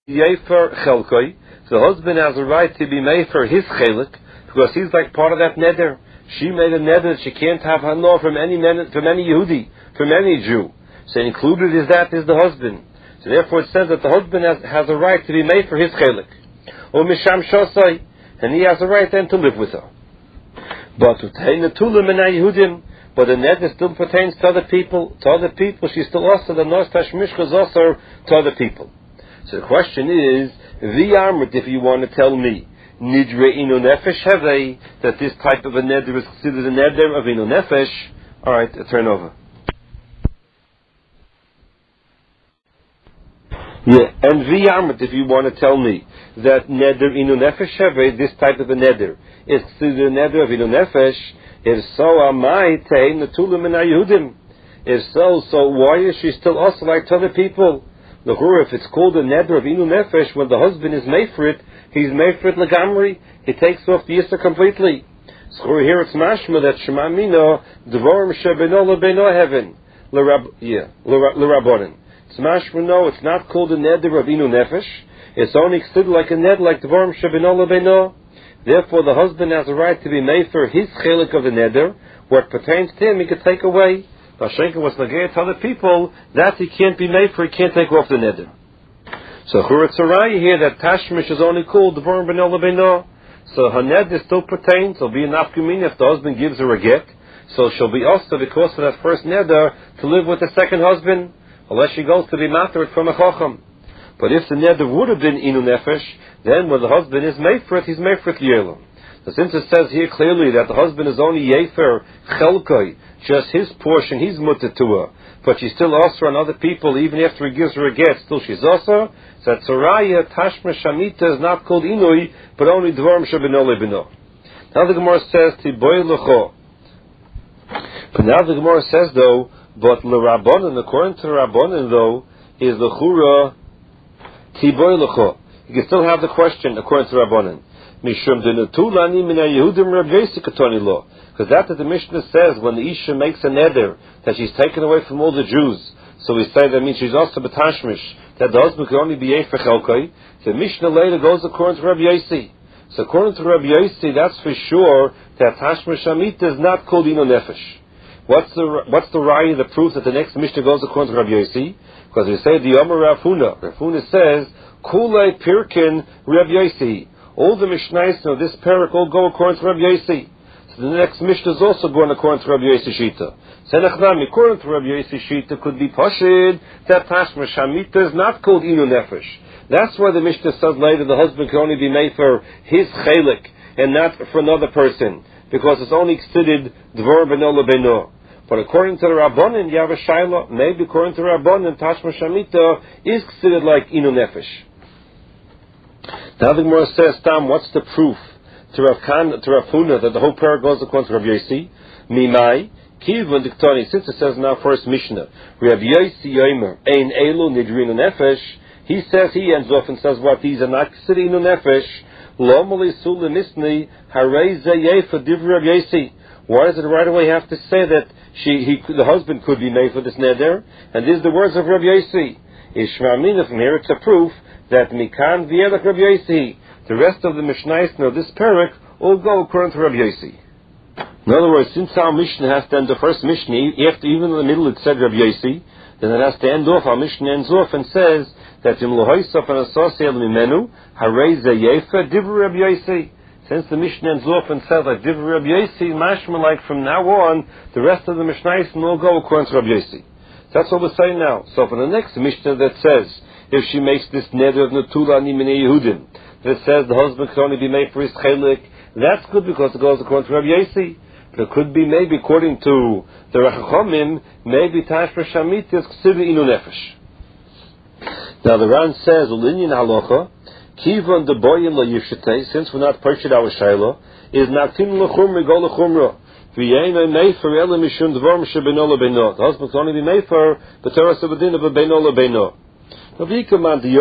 Yefer Chelkoi. The husband has a right to be made for his chelik because he's like part of that neder. She made a neder that she can't have hana from any Yehudi, from any Jew. So included is the husband. So therefore it says that the husband has a right to be made for his chelik. Or misham shosai, and he has a right then to live with her. But the neder still pertains to other people. To other people, she's still also the nos tashmishcha is also to other people. So the question is, v'yamrit, if you want to tell me, nidre inu nefesh hevei, that this type of a neder is considered a neder of inu nefesh. All right, turn over. Yeah, and v'yamrit, if you want to tell me that neder inu nefesh hevei, this type of a neder is considered a neder of inu nefesh. If so, amai tei natulim min haYehudim. If so, why is she still also like to other people? The Hura, if it's called a neder of inu nefesh, when the husband is made for it, he's made for it legamri. He takes off the yisra completely. So here it's mashma that shema mino dvorim shebeno lebeno heaven l'rabonin. It's mashma no, it's not called a neder of inu nefesh. It's only considered like a neder like dvorim shebeno lebeno. Therefore, the husband has a right to be made for his chelik of the neder. What pertains to him, he can take away. Vashenka was negayah to other people, that he can't be made for, he can't take off the neder. So Churetz Haraya here, that Tashmish is only called Dvorim Beno Lebeno. So her neder still pertains, it'll be an afkamin if the husband gives her a get. So she'll be also, because of that first neder, to live with the second husband, unless she goes to be matered from a chacham. But if the neder would have been inu nefesh, then when the husband is made for it, he's made for it yearly. So since it says here clearly that the husband is only yefer chelkoi, just his portion, he's mutter to her, but she's still also on other people, even after he gives her a get, still she's also. So that Tzoraya Tashma Shamita is not called inui, but only dvarim shebeno lebeno. Now the Gemara says tiboy lecho. But now the Gemara says though, but l'Rabbanan, according to Rabbanan though, is l'chura tiboy lecho. You can still have the question according to Rabbanan. Mishum denatulani min haYehudim Reb Yossi katoni lo. Because that's what the Mishnah says when the Isha makes a neder that she's taken away from all the Jews. So we say that means she's also betashmish, that the husband can only be yefer chelkoi. The Mishnah later goes according to Reb Yossi. So according to Reb Yossi, that's for sure that tashmish amit is not called inu nefesh. What's the raya, the proof that the next Mishnah goes according to Reb Yossi? Because we say the Yomer Rav Huna. Rav Huna says kulei pirkin Reb Yossi. All the Mishnayos of this parak all go according to Reb Yossi. So the next Mishnah is also going according to Reb Yossi Shita. Senachnami, according to Reb Yossi Shita, could be pashid that Tashma Shamita is not called inu nefesh. That's why the Mishnah says later the husband can only be made for his chelik and not for another person, because it's only considered dvor beno lebeno. But according to the Rabbanan, you have a shayla. Maybe according to the Rabbanan, Tashma Shamita is considered like inu nefesh. Now the Gemara says, Tam, what's the proof to Rav Huna that the whole parak goes according to Rav Yossi? Mimai, Kivun Diktoni, since it says in our first Mishnah, Rav Yossi Yomer, Ein Elu Nidrinu Nefesh, he says, he ends off and says, what, these are not considered inu nefesh, Lomali Sula Misni, Harei Zeyeh for Div Rav Yossi. Why does it right away have to say that the husband could be made for this neder? And these are the words of Rav Yossi. Ishma'amina, from here it's a proof that Mikan V'yelach Rav Yossi, the rest of the Mishnayos of this parak all go according to Rav Yossi. In other words, since our Mishnah has to end the first Mishnah, even in the middle it said Rav Yossi, then it has to end off, our Mishnah ends off and says that in Lohoisov and Asosiel Mimenu, Harei Zeyefa Divra Rav Yossi. Since the Mishnah ends off and says like Divra Rav Yossi, mashma like from now on, the rest of the Mishnayos all go according to Rav Yossi. That's what we're saying now. So for the next Mishnah that says, if she makes this neder of Natula Nimine Yehudim, that says the husband can only be made for his chelik, that's good because it goes according to Rav Yossi. But it could be maybe according to the Rachachomim, maybe Tashma Shamit is considered inu nefesh. Now the Ran says, Ulinyan halacha, Kivon de boyin la yivshetei, since we're not purchased our shayla, is naktin l'chumra go l'chumra. V'yein made for elam mishum dvorim shebeno lebeno. The husband can only be made for the Torah Sabadin of beno lebeno. That's also someone to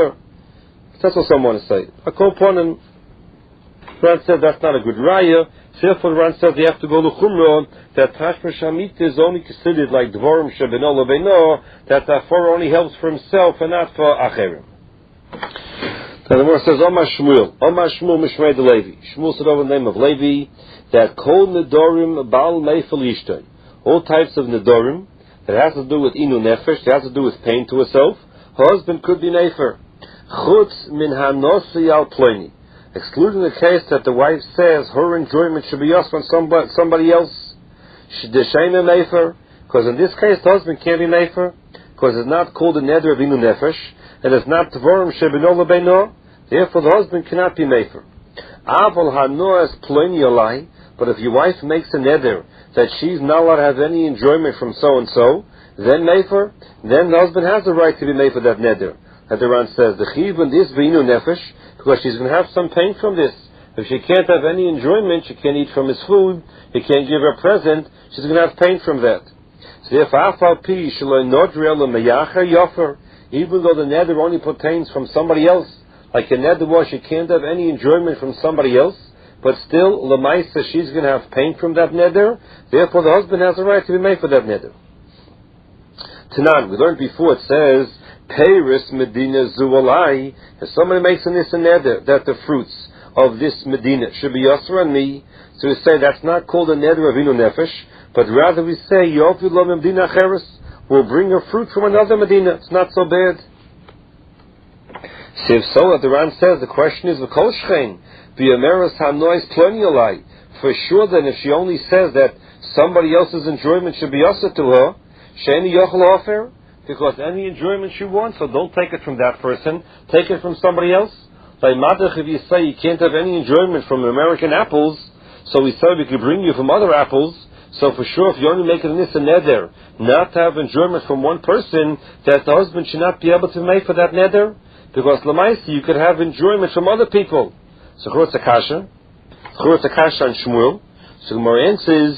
say. A koponim, Fred said that's not a good raya. Therefore, the Ran says you have to go to Chumrah, that Tashma Shamit is only considered like Dvorim Shebeno Lebeino, that Tafar only helps for himself and not for Acherim. Now the Gemara says, Omar Shmuel Mishmei de Levi. Shmuel said over the name of Levi, that Kol Nedorim Baal Meifel Yishtoi. All types of Nedorim, that has to do with Inu Nefesh, that has to do with pain to herself, her husband could be Nefer. Chutz Min HaNosi Al Ploni. Excluding the case that the wife says her enjoyment should be used on somebody else. Sh'deshayna Nefer. Because in this case the husband can't be Nefer. Because it's not called a Neder of Inu Nefesh. And it's not Tvorim Shebeno Lebeino. Therefore the husband cannot be Nefer. Aval HaNoas Ploni Alai. But if your wife makes a neder that she's not allowed to have any enjoyment from so and so, then Mefer, then the husband has the right to be made for that neder. That the Ran says the chiyuvin is v'inu nefesh, because she's going to have some pain from this. If she can't have any enjoyment, she can't eat from his food, he can't give her a present, she's going to have pain from that. So if afal pi shaloi nodrei l'meyacher yofer, even though the neder only pertains from somebody else, like a neder was she can't have any enjoyment from somebody else, but still, Lamaisa, she's going to have pain from that neder. Therefore, the husband has a right to be made for that neder. Tanan, we learned before, it says, Peiris Medina Zualai. If somebody makes an issa neder, that the fruits of this Medina should be yasser on me, so we say that's not called a neder of Inu Nefesh, but rather we say, Yofi Lo Medina Cheres, we'll bring a fruit from another Medina. It's not so bad. So if so, the Ran says, the question is, V'kol Shchein, for sure then if she only says that somebody else's enjoyment should be usher to her, Sheni Yochel Ofer, because any enjoyment she wants, so don't take it from that person, take it from somebody else. Like Madach, if you say you can't have any enjoyment from American apples, so we say we could bring you from other apples, so for sure if you only make it in this and neder, not to have enjoyment from one person, that the husband should not be able to make for that neder, because Lamaisi you could have enjoyment from other people. So Churutz Akasha on Shmuel. So Gemara answers,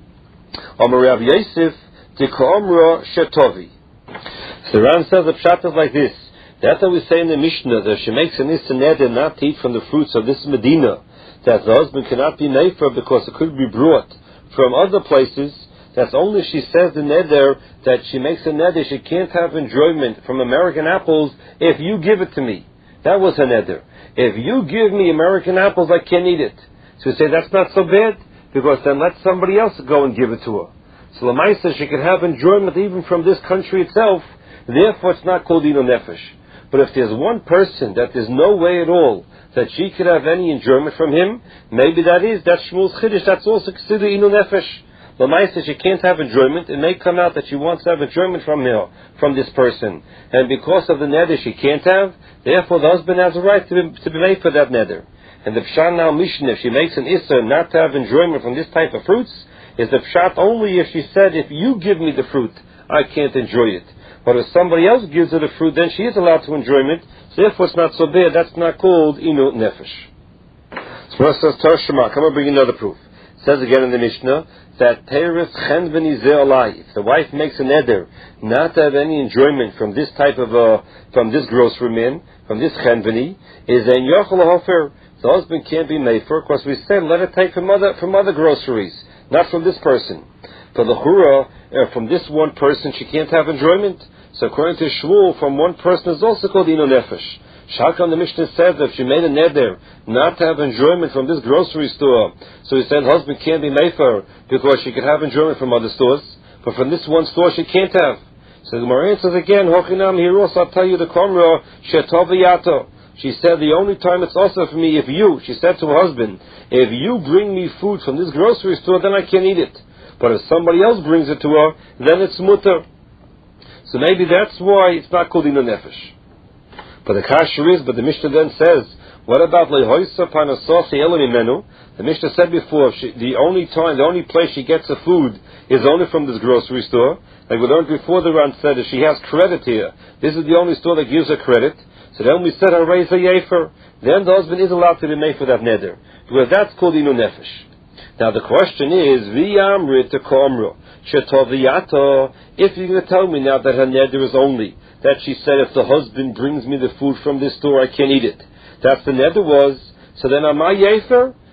Amar Rav Yosef, Tika'omra Shetovi. So the Ran says the pshat is like this. That's what we say in the Mishnah, that if she makes an issa neder not to eat from the fruits of this Medina, that the husband cannot be nefer because it could be brought from other places. That's only if she says the neder that she makes a neder she can't have enjoyment from American apples if you give it to me. That was her neder. If you give me American apples, I can't eat it. So we say that's not so bad, because then let somebody else go and give it to her. So Lamai says she can have enjoyment even from this country itself, therefore it's not called Inu Nefesh. But if there's one person that there's no way at all that she could have any enjoyment from him, maybe that's Shmuel's Chiddush, that's also considered Inu Nefesh. Lamai says she can't have enjoyment, it may come out that she wants to have enjoyment from this person. And because of the neder she can't have, therefore the husband has a right to be made for that neder. And the pshat now Mishnah, if she makes an issa not to have enjoyment from this type of fruits, is the pshat only if she said, if you give me the fruit, I can't enjoy it. But if somebody else gives her the fruit, then she is allowed to enjoy it. So therefore it's not so bad. That's not called Inu Nefesh. So it says, Tarshama, come and bring another proof. It says again in the Mishnah, that Teres Chenveni Ze'olai, if the wife makes an neder not to have any enjoyment from this type of from this grocery man, from this Chenveni, is a Yochel Hofer. The husband can't be made for, because we said let it take from other groceries, not from this person. For the Chura, from this one person she can't have enjoyment. So according to Shmuel, from one person is also called Inu Nefesh. Shakam, the Mishnah said that if she made a neder not to have enjoyment from this grocery store, so he said husband can't be made for her because she could have enjoyment from other stores, but from this one store she can't have. So the Gemara answers again, Hochinam, here also I'll tell you the Komra, Shetoviyato. She said the only time it's also for me if you, she said to her husband, if you bring me food from this grocery store, then I can't eat it. But if somebody else brings it to her, then it's mutter. So maybe that's why it's not called Inu Nefesh. But the kasher is, but the Mishnah then says, what about lehoisa panasosi elamimenu? The Mishnah said before, the only place she gets the food is only from this grocery store. Like we learned before, the Ran said that she has credit here. This is the only store that gives her credit. So then we said, raise a yefer. Then the husband is allowed to be made for that neder, because that's called Inu Nefesh. Now the question is, v'yamrit komro shetoviyato. If you're going to tell me now that her neder is only that she said if the husband brings me the food from this store, I can't eat it. That's the neder was. So then am I yefer?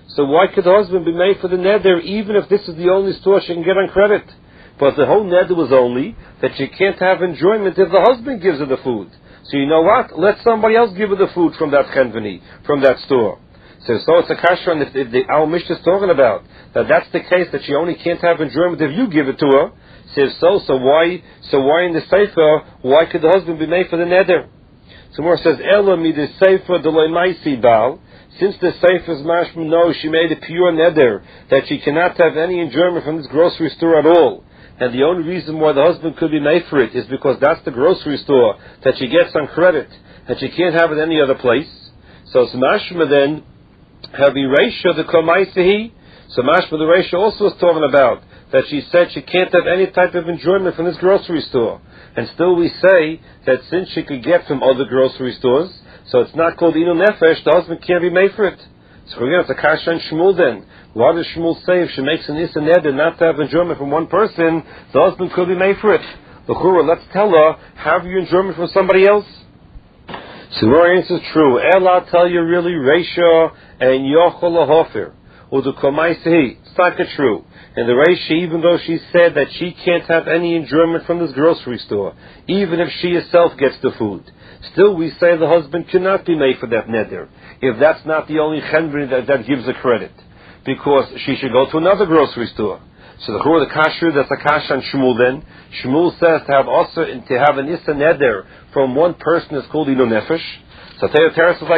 So why could the husband be made for the neder, even if this is the only store she can get on credit? But the whole neder was only that she can't have enjoyment if the husband gives her the food. So you know what? Let somebody else give her the food from that chenveni, from that store. So it's a kasha, and if our Mishnah is talking about that's the case, that she only can't have enjoyment if you give it to her. Says so why in the sefer, why could the husband be made for the neder? So more says Ela mi the sefer delay maisi bal. Since the sefer is mashma, no, she made a pure neder that she cannot have any enjoyment from this grocery store at all. And the only reason why the husband could be made for it is because that's the grocery store that she gets on credit, and she can't have it any other place. So it's mashma then, have Reisha the Komaisehi. So mashma the Reisha also is talking about that she said she can't have any type of enjoyment from this grocery store. And still we say that since she could get from other grocery stores, so it's not called Inu Nefesh, the husband can't be made for it. So again, it's a kasha and Shmuel then. Why does Shmuel say if she makes an Issa Neder not to have enjoyment from one person, the husband could be made for it? L'chura, let's tell her, have you enjoyment from somebody else? So our answer is true. Ela tell you really Reisha and Yochel Hofer. Udu Komaisehi. It's not true. And the Reisha, even though she said that she can't have any enjoyment from this grocery store, even if she herself gets the food, still we say the husband cannot be made for that neder, if that's not the only chenveni that gives a credit, because she should go to another grocery store. So the kasher, that's a kasha on Shmuel then. Shmuel says to have an issa neder from one person is called inu nefesh. So Teres is like